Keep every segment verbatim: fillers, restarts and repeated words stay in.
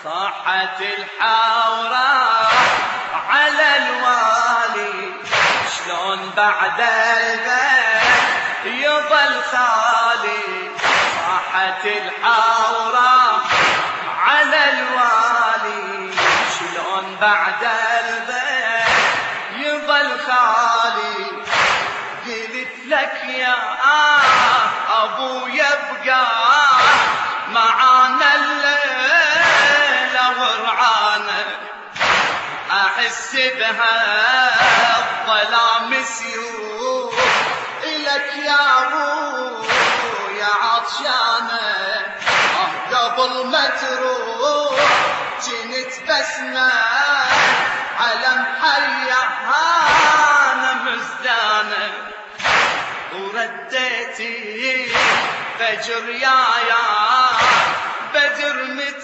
صاحت الحورة على الوالي، شلون بعد البيت يظل خالي. صاحت الحورة على الوالي، شلون بعد البيت يظل خالي. قلت لك يا أبويا ابقى معانا الليلة ورعانا، أحس بها الظلام سيوف إلك يا أبويا عطشانة. قبل ما تروح جنت بسمة على محيا أنا مزدانة، ورديتي فجر يا يا بدر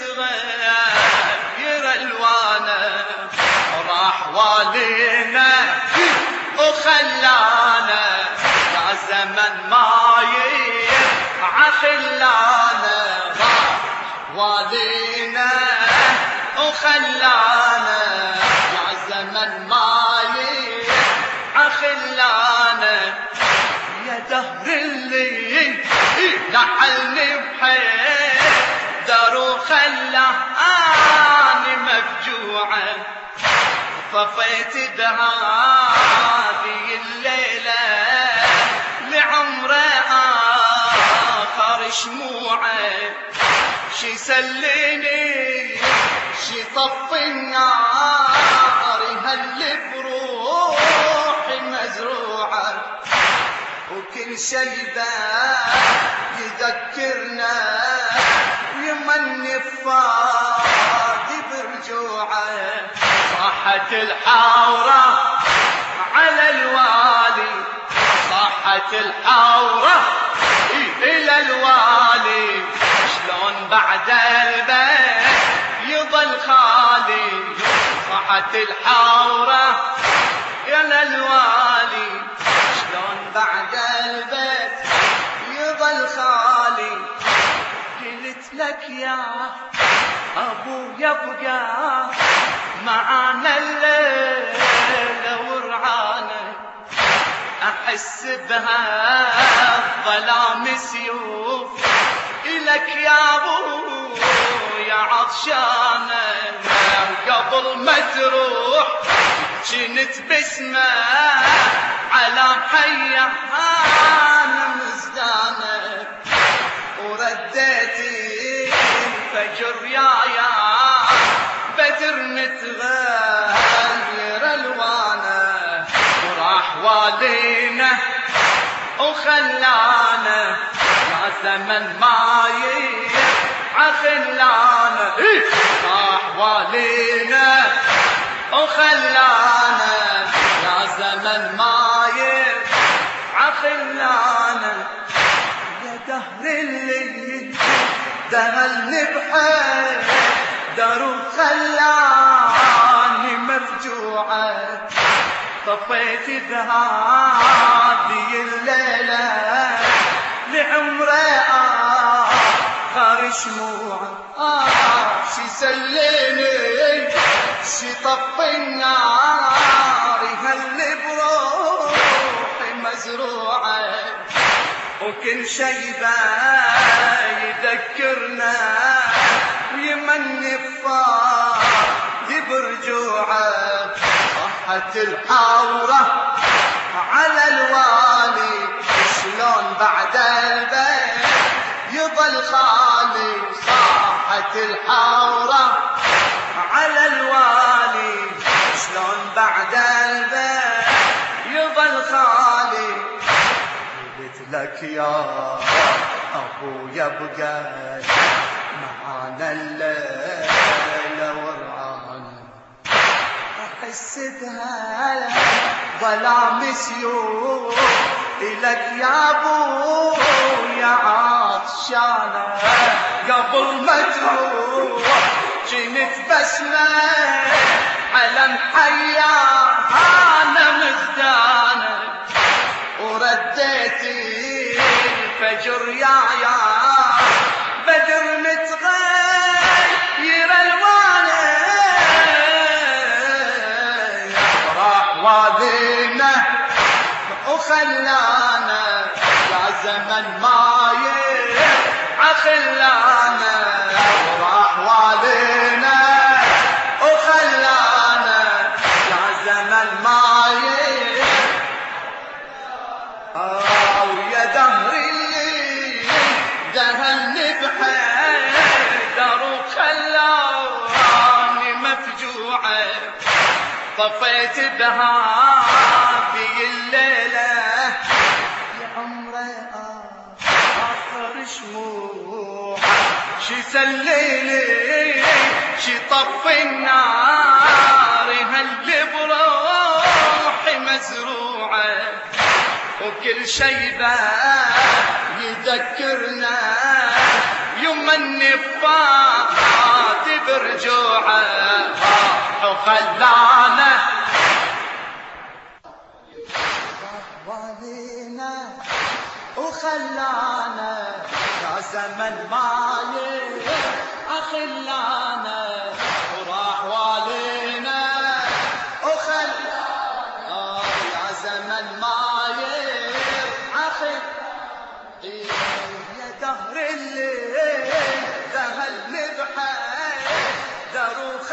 متغير الوانه. راح والينا وخلانا يا زمن ما يرعى خلانا. راح والينا وخلانا يا زمن ما يرعى خلانا. يا دهر اللي نحلني بحيدر وخلاني مفجوعة، طفيت بهذه الليلة لعمره آخر شموعه. شي سليني شي طفي النار يهل بروحي مزروعة، وكل شي يذكرنا يمن فادي برجوعه. صاحت الحورة على الوالي، صاحت الحورة إلى الوالي، شلون بعد البيت يظل خالي. صاحت الحورة إلى الوالي، شلون بعد البيت يظل خالي. قلت لك يا أبويا ابقى معانا الليلة ورعانا، أحس بها الظلام سيوف إلك يا أبويا عطشانة. قبل ما تروح جنت بسمة على محيا أنا مزدانة، ورديتي فجر يا يا بدر متغير الوانه. وراح والينا وخلانا يا زمن ما يرعى خلانا. راح والينا وخلانا يا زمن ما يرعى خلانا. يا دهر اللي دهلني بحيدر وخلاني مرجوعة، طفيت بهذه الليلة لعمره آخر شموعة. آه شي سليني شي طفي النار يهل بروحي مزروعة، وكل شي يذكرنا ويمن فادي برجوعه. صاحت الحورة على الوالي، شلون بعد البيت يظل خالي. صاحت الحورة على الوالي، شلون بعد البيت يظل خالي. قلت لك يا أبويا ابقى معانا الليلة ورعانا، أحس بها ظلام سيوف إلك يا أبويا عطشانة. قبل ما تروح جنت بسمة على محيا أنا مزدانة، ورديتي فجر يا يا بدر متغير الوان. وخلانا يا زمن ما يرعى خلانا وراح والينا وخلانا يا زمن ما يرعى آه ويا دهر اللي دهني بحيدر وخلاني مفجوعة طفيت بهذه الليلة لعمري آخر شموع شي سليلي شي طفي النار هاللي بروحي مزروعة وكل شيبة يذكرنا يوم النفات برجوعه وخلانا والينا وخلانا يا زمن ما يرعى خلانا وراح والينا وخلانا آه يا زمن ما يرعى خلانا يا دهر الليل ذهلني بحيدر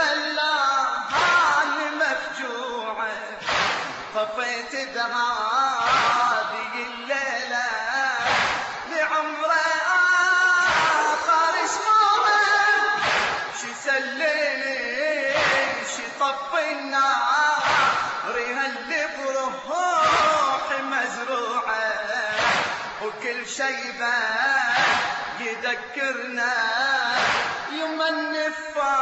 وخلاني مفجوعة طفيت بهذه الليلة لعمري آخر شموعة شي سليني شي طفي النار هاللي بروحي مزروعة وكل شيبة يذكرنا يوم النفاق